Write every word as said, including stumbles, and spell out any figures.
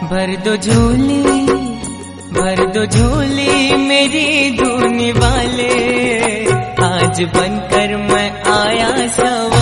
भर दो झोली भर दो झोली मेरी धुन वाले, आज बनकर मैं आया सवार।